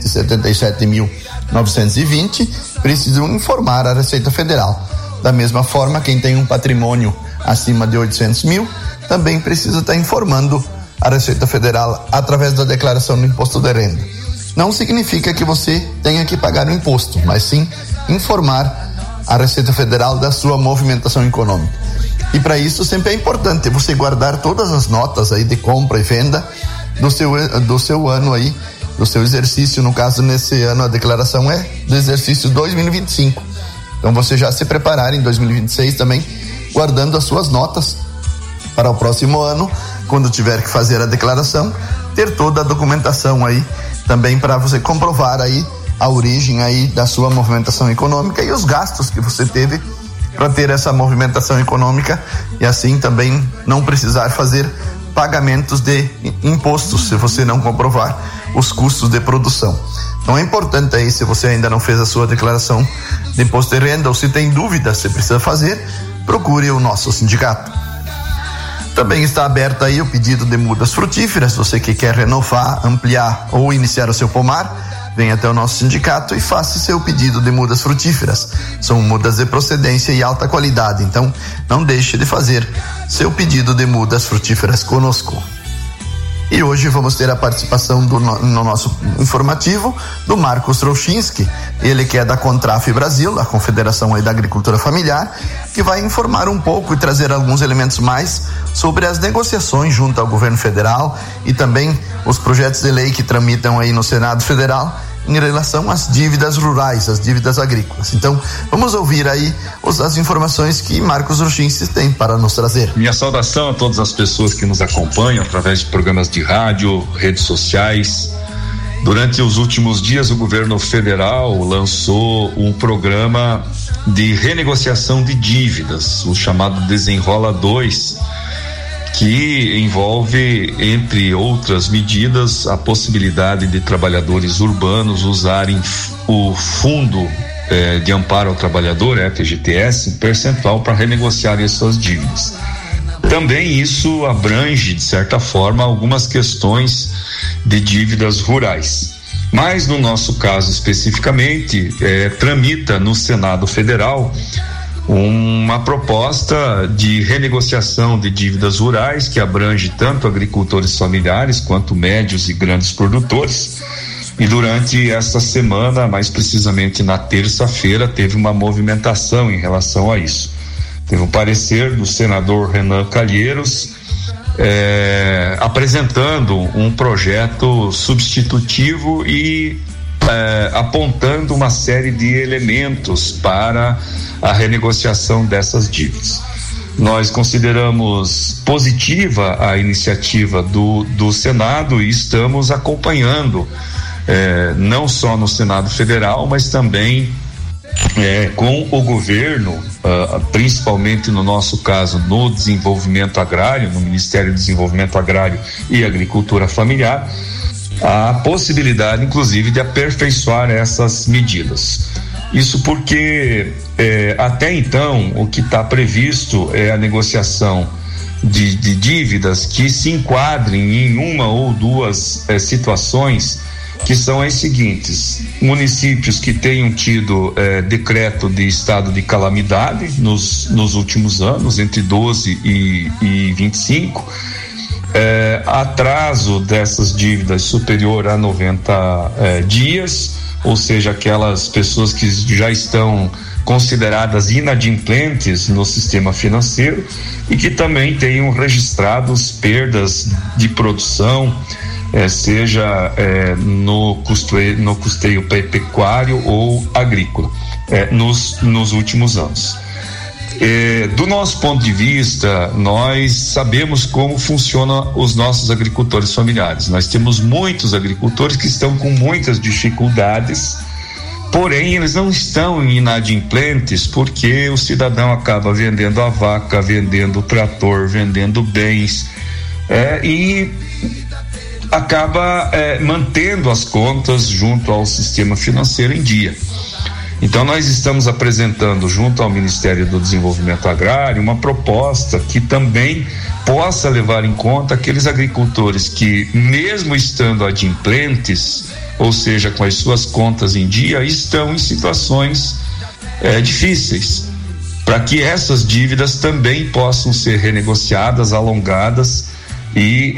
177.920, precisam informar a Receita Federal. Da mesma forma, quem tem um patrimônio acima de 800 mil também precisa estar informando a Receita Federal através da declaração do imposto de renda. Não significa que você tenha que pagar o imposto, mas sim informar a Receita Federal da sua movimentação econômica. E para isso sempre é importante você guardar todas as notas aí de compra e venda do seu ano aí, do seu exercício. No caso, nesse ano a declaração é do exercício 2025. Então você já se preparar em 2026 também, guardando as suas notas para o próximo ano, quando tiver que fazer a declaração, ter toda a documentação aí também para você comprovar aí a origem aí da sua movimentação econômica e os gastos que você teve para ter essa movimentação econômica e assim também não precisar fazer pagamentos de impostos se você não comprovar os custos de produção. Então é importante aí, se você ainda não fez a sua declaração de imposto de renda ou se tem dúvida se precisa fazer, procure o nosso sindicato. Também está aberto aí o pedido de mudas frutíferas. Você que quer renovar, ampliar ou iniciar o seu pomar, venha até o nosso sindicato e faça seu pedido de mudas frutíferas. São mudas de procedência e alta qualidade, então não deixe de fazer seu pedido de mudas frutíferas conosco. E hoje vamos ter a participação no nosso informativo do Marcos Trochinski, ele que é da Contraf Brasil, da Confederação aí da Agricultura Familiar, que vai informar um pouco e trazer alguns elementos mais sobre as negociações junto ao governo federal e também os projetos de lei que tramitam aí no Senado Federal em relação às dívidas rurais, às dívidas agrícolas. Então, vamos ouvir aí as informações que Marcos Trochinski tem para nos trazer. Minha saudação a todas as pessoas que nos acompanham através de programas de rádio, redes sociais. Durante os últimos dias, o governo federal lançou um programa de renegociação de dívidas, o chamado Desenrola 2, que envolve, entre outras medidas, a possibilidade de trabalhadores urbanos usarem o fundo de amparo ao trabalhador, FGTS, um percentual para renegociarem as suas dívidas. Também isso abrange, de certa forma, algumas questões de dívidas rurais. Mas no nosso caso especificamente, tramita no Senado Federal uma proposta de renegociação de dívidas rurais que abrange tanto agricultores familiares quanto médios e grandes produtores. E durante esta semana, mais precisamente na terça-feira, teve uma movimentação em relação a isso. Teve um parecer do senador Renan Calheiros apresentando um projeto substitutivo e apontando uma série de elementos para a renegociação dessas dívidas. Nós consideramos positiva a iniciativa do Senado e estamos acompanhando, não só no Senado Federal, mas também com o governo, principalmente no nosso caso no desenvolvimento agrário, no Ministério do Desenvolvimento Agrário e Agricultura Familiar, a possibilidade inclusive de aperfeiçoar essas medidas. Isso porque até então o que está previsto é a negociação de dívidas que se enquadrem em uma ou duas situações, que são as seguintes: municípios que tenham tido decreto de estado de calamidade nos últimos anos, entre 12 e 25, atraso dessas dívidas superior a 90 dias, ou seja, aquelas pessoas que já estão consideradas inadimplentes no sistema financeiro e que também tenham registrados perdas de produção, seja no custeio pecuário ou agrícola, nos últimos anos. Do nosso ponto de vista, nós sabemos como funcionam os nossos agricultores familiares. Nós temos muitos agricultores que estão com muitas dificuldades, porém eles não estão inadimplentes, porque o cidadão acaba vendendo a vaca, vendendo o trator, vendendo bens, e acaba mantendo as contas junto ao sistema financeiro em dia. Então nós estamos apresentando junto ao Ministério do Desenvolvimento Agrário uma proposta que também possa levar em conta aqueles agricultores que, mesmo estando adimplentes, ou seja, com as suas contas em dia, estão em situações difíceis, para que essas dívidas também possam ser renegociadas, alongadas e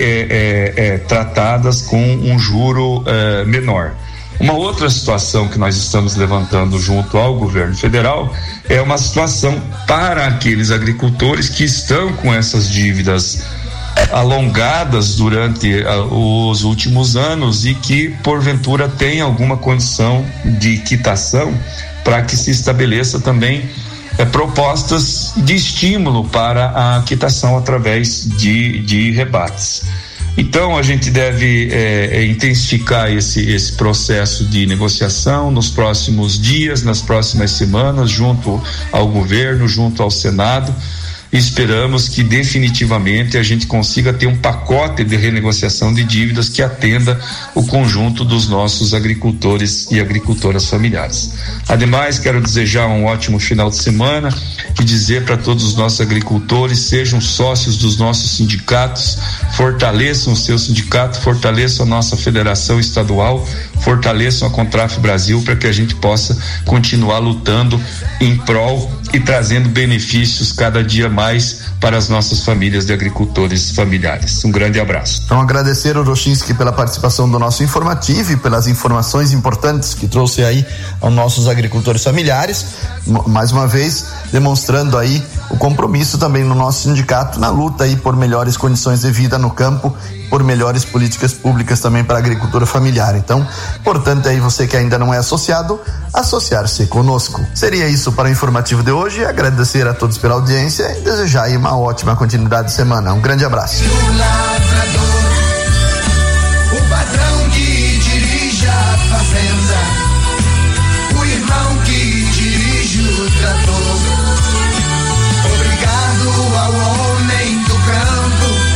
tratadas com um juro menor. Uma outra situação que nós estamos levantando junto ao governo federal é uma situação para aqueles agricultores que estão com essas dívidas alongadas durante os últimos anos e que porventura têm alguma condição de quitação, para que se estabeleça também propostas de estímulo para a quitação através de rebates. Então a gente deve intensificar esse processo de negociação nos próximos dias, nas próximas semanas, junto ao governo, junto ao Senado. Esperamos que definitivamente a gente consiga ter um pacote de renegociação de dívidas que atenda o conjunto dos nossos agricultores e agricultoras familiares. Ademais, quero desejar um ótimo final de semana e dizer para todos os nossos agricultores: sejam sócios dos nossos sindicatos, fortaleçam o seu sindicato, fortaleçam a nossa federação estadual, fortaleçam a Contraf Brasil, para que a gente possa continuar lutando em prol e trazendo benefícios cada dia mais para as nossas famílias de agricultores familiares. Um grande abraço. Então, agradecer ao Rochinski pela participação do nosso informativo e pelas informações importantes que trouxe aí aos nossos agricultores familiares, mais uma vez demonstrando aí o compromisso também no nosso sindicato na luta aí por melhores condições de vida no campo, por melhores políticas públicas também para a agricultura familiar. Então, importante aí você que ainda não é associado, associar-se conosco. Seria isso para o informativo de hoje. Agradecer a todos pela audiência e desejar aí uma ótima continuidade de semana. Um grande abraço. O patrão que dirige a fazenda, o irmão que dirige o trator. Obrigado ao homem do campo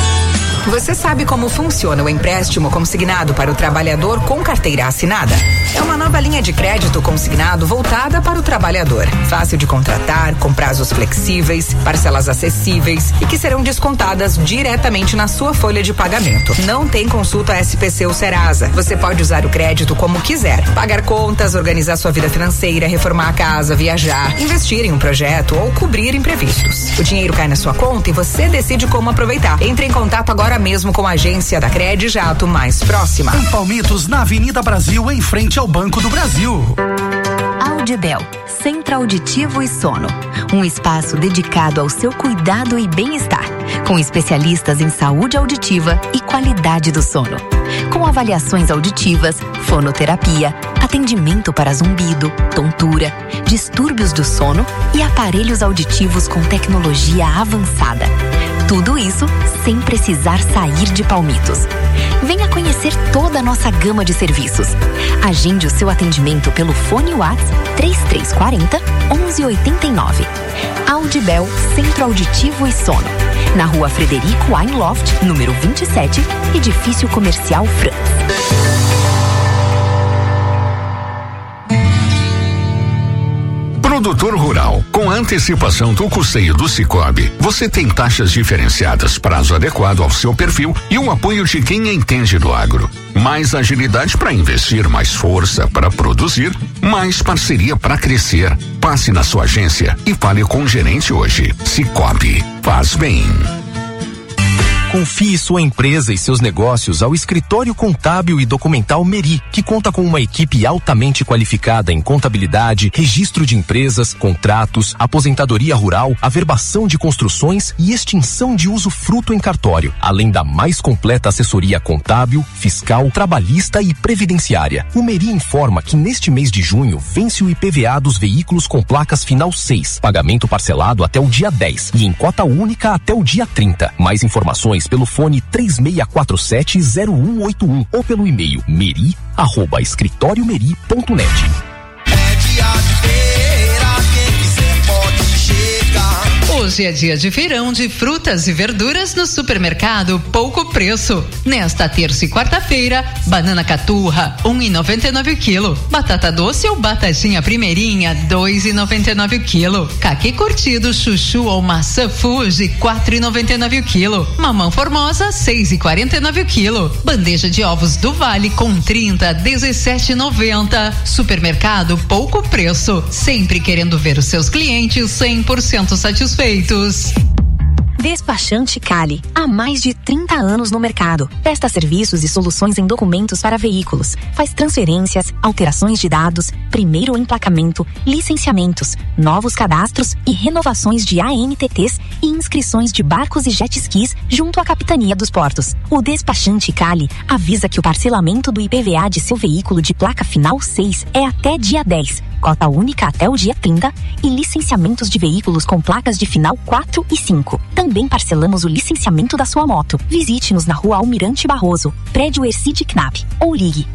sabe como funciona o empréstimo consignado para o trabalhador com carteira assinada? É uma nova linha de crédito consignado voltada para o trabalhador. Fácil de contratar, com prazos flexíveis, parcelas acessíveis e que serão descontadas diretamente na sua folha de pagamento. Não tem consulta SPC ou Serasa. Você pode usar o crédito como quiser. Pagar contas, organizar sua vida financeira, reformar a casa, viajar, investir em um projeto ou cobrir imprevistos. O dinheiro cai na sua conta e você decide como aproveitar. Entre em contato agora mesmo com a agência da Crede Jato mais próxima. Em Palmitos, na Avenida Brasil, em frente ao Banco do Brasil. Audibel, Centro Auditivo e Sono. Um espaço dedicado ao seu cuidado e bem-estar, com especialistas em saúde auditiva e qualidade do sono. Com avaliações auditivas, fonoterapia, atendimento para zumbido, tontura, distúrbios do sono e aparelhos auditivos com tecnologia avançada. Tudo isso sem precisar sair de Palmitos. Venha conhecer toda a nossa gama de serviços. Agende o seu atendimento pelo fone WhatsApp 3340 1189. Audibel, Centro Auditivo e Sono. Na Rua Frederico Weinloft, número 27, Edifício Comercial Franz. Produtor rural, com a antecipação do custeio do Cicobi, você tem taxas diferenciadas, prazo adequado ao seu perfil e um apoio de quem entende do agro. Mais agilidade para investir, mais força para produzir, mais parceria para crescer. Passe na sua agência e fale com o gerente hoje. Cicobi, faz bem. Confie sua empresa e seus negócios ao Escritório Contábil e Documental Meri, que conta com uma equipe altamente qualificada em contabilidade, registro de empresas, contratos, aposentadoria rural, averbação de construções e extinção de usufruto em cartório, além da mais completa assessoria contábil, fiscal, trabalhista e previdenciária. O Meri informa que neste mês de junho vence o IPVA dos veículos com placas final 6, pagamento parcelado até o dia 10 e em cota única até o dia 30. Mais informações pelo fone 3647-0181 ou pelo e-mail meri@escritoriomeri.net. Hoje é dia de feirão de frutas e verduras no supermercado Pouco Preço. Nesta terça e quarta-feira, banana caturra 1,99 o quilo, batata doce ou batatinha primeirinha 2,99 o quilo, caqui curtido, chuchu ou maçã Fuji 4,99 o quilo, mamão formosa 6,49 o quilo, bandeja de ovos do Vale com 30 17,90. Supermercado Pouco Preço, sempre querendo ver os seus clientes 100% satisfeitos. Despachante Cali, há mais de 30 anos no mercado. Presta serviços e soluções em documentos para veículos. Faz transferências, alterações de dados, primeiro emplacamento, licenciamentos, novos cadastros e renovações de ANTTs e inscrições de barcos e jet skis junto à Capitania dos Portos. O Despachante Cali avisa que o parcelamento do IPVA de seu veículo de placa final 6 é até dia 10, cota única até o dia 30 e licenciamentos de veículos com placas de final 4 e 5. Também parcelamos o licenciamento da sua moto. Visite-nos na Rua Almirante Barroso, prédio Ercide Knapp, ou ligue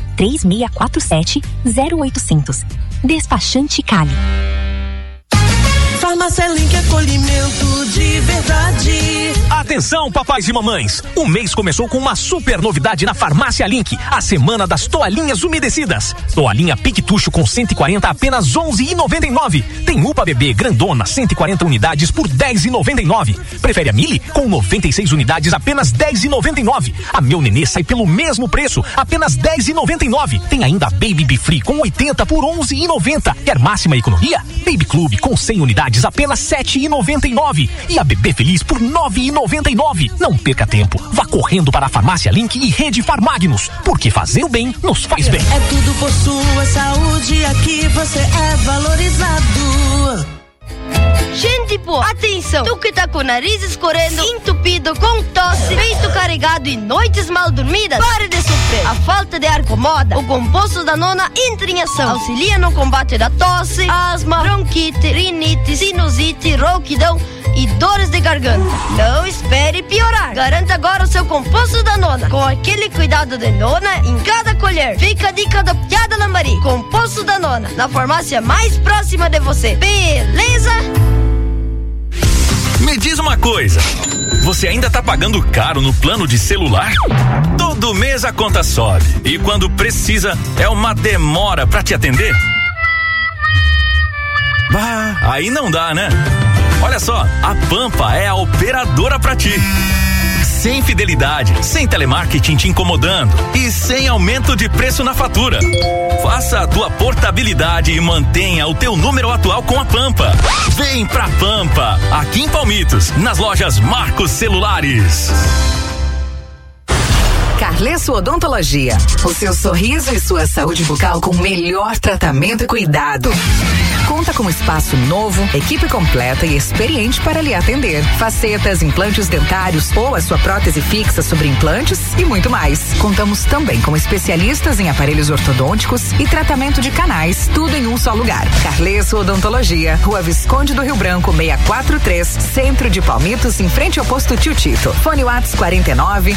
3647-0800. Despachante Cali. Farmácia Link, acolhimento de verdade. Atenção, papais e mamães! O mês começou com uma super novidade na Farmácia Link, a semana das toalhinhas umedecidas. Toalhinha Piquetucho com 140 apenas 11,99. Tem Upa Bebê grandona 140 unidades por 10,99. Prefere a Mili com 96 unidades apenas 10,99. A Meu Nenê sai pelo mesmo preço, apenas 10,99. Tem ainda a Baby Be Free com 80 por 11,90. Quer máxima economia? Baby Club com 100 unidades apenas 7,99 e a Bebê Feliz por 9,99. Não perca tempo, vá correndo para a Farmácia Link e Rede Farmagnos, porque fazer o bem nos faz bem. É tudo por sua saúde, aqui você é valorizado. Gente boa, atenção! Tu que tá com o nariz escorrendo, entupido, com tosse, peito carregado e noites mal dormidas, pare de sofrer. A falta de ar incomoda. O composto da Nona entra em ação. Auxilia no combate da tosse, asma, bronquite, rinite, sinusite, rouquidão e dores de garganta. Não espere piorar. Garanta agora o seu composto da Nona, com aquele cuidado de Nona em cada colher. Fica a dica da Piada Lambari. Composto da Nona, na farmácia mais próxima de você. Beleza? Me diz uma coisa, Você ainda tá pagando caro no plano de celular? Todo mês a conta sobe. E quando precisa, é uma demora pra te atender? Bah, aí não dá, né? Olha só, a Pampa é a operadora pra ti. Sem fidelidade, sem telemarketing te incomodando e sem aumento de preço na fatura. Faça a tua portabilidade e mantenha o teu número atual com a Pampa. Vem pra Pampa, aqui em Palmitos, nas lojas Marcos Celulares. Carlesso Odontologia. O seu sorriso e sua saúde bucal com o melhor tratamento e cuidado. Conta com espaço novo, equipe completa e experiente para lhe atender. Facetas, implantes dentários ou a sua prótese fixa sobre implantes e muito mais. Contamos também com especialistas em aparelhos ortodônticos e tratamento de canais, tudo em um só lugar. Carlesso Odontologia, Rua Visconde do Rio Branco, 643, Centro de Palmitos, em frente ao posto Tio Tito. Fone WhatsApp 49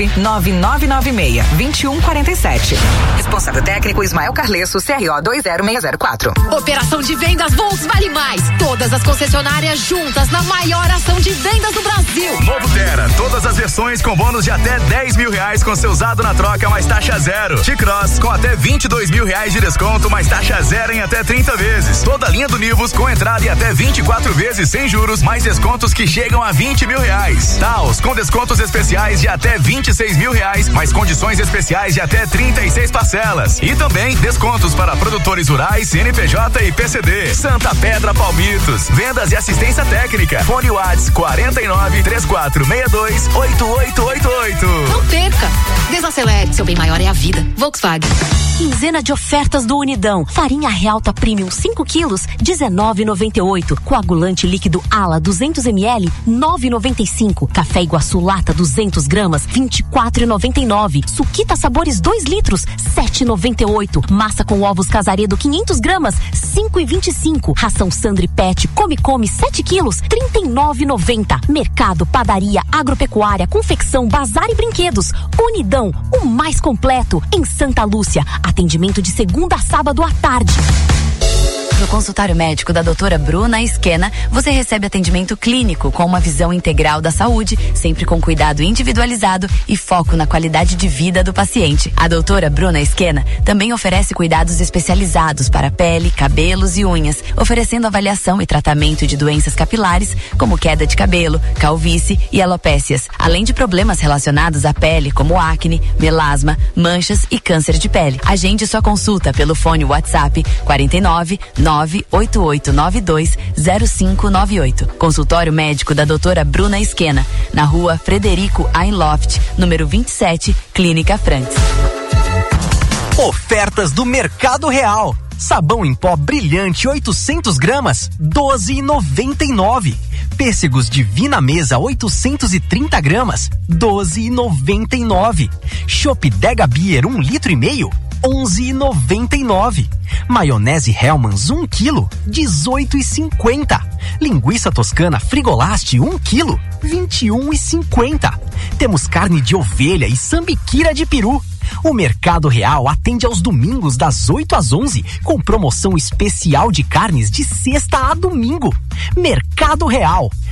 99996 2147. Responsável técnico Ismael Carlesso, CRO 20604. Operação de vendas Volks Vale Mais. Todas as concessionárias juntas na maior ação de vendas do Brasil. Novo Tera, todas as versões com bônus de até R$10 mil com seu usado na troca mais taxa zero. T-Cross com até R$22 mil de desconto mais taxa zero em até 30 vezes. Toda a linha do Nivus com entrada em até 24 vezes sem juros, mais descontos que chegam a R$20 mil. Taos com descontos especiais de até R$26 mil, mais condições especiais de até 36 parcelas. E também descontos para produtores rurais, CNPJ e PCD. Santa Pedra Palmitos. Vendas e assistência técnica. Fone WhatsApp 49 3462 8888. Não perca. Desacelere. Seu bem maior é a vida. Volkswagen. Quinzena de ofertas do Unidão. Farinha Realta Premium 5 quilos, R$19,98. Coagulante líquido Ala 200 ml, R$9,95. Café Iguaçu Lata 200 gramas, R$24,99. Suquita Sabores 2 litros, R$7,98. Massa com ovos Casaredo 500 gramas, R$5,25. Ração Sandri Pet Come 7 quilos, R$39,90. Mercado, padaria, agropecuária, confecção, bazar e brinquedos. Unidão, o mais completo em Santa Lúcia. Atendimento de segunda a sábado à tarde. No consultório médico da doutora Bruna Esquena, você recebe atendimento clínico com uma visão integral da saúde, sempre com cuidado individualizado e foco na qualidade de vida do paciente. A doutora Bruna Esquena também oferece cuidados especializados para pele, cabelos e unhas, oferecendo avaliação e tratamento de doenças capilares, como queda de cabelo, calvície e alopécias, além de problemas relacionados à pele, como acne, melasma, manchas e câncer de pele. Agende sua consulta pelo fone WhatsApp 49 988920598. Consultório médico da doutora Bruna Esquena, na rua Frederico Einloft, número 27, Clínica Franks. Ofertas do Mercado Real. Sabão em pó brilhante 800 gramas, R$12,99. Pêssegos Divina Mesa 830 gramas, R$12,99. Chopp Dega Beer 1,5 litro, R$11,99. Maionese Hellmann's 1 quilo, R$18,50. Linguiça toscana Frigolast 1 quilo, R$21,50. Temos carne de ovelha e sambiquira de peru. O Mercado Real atende aos domingos das 8 às 11, com promoção especial de carnes de sexta a domingo. Mercado Real.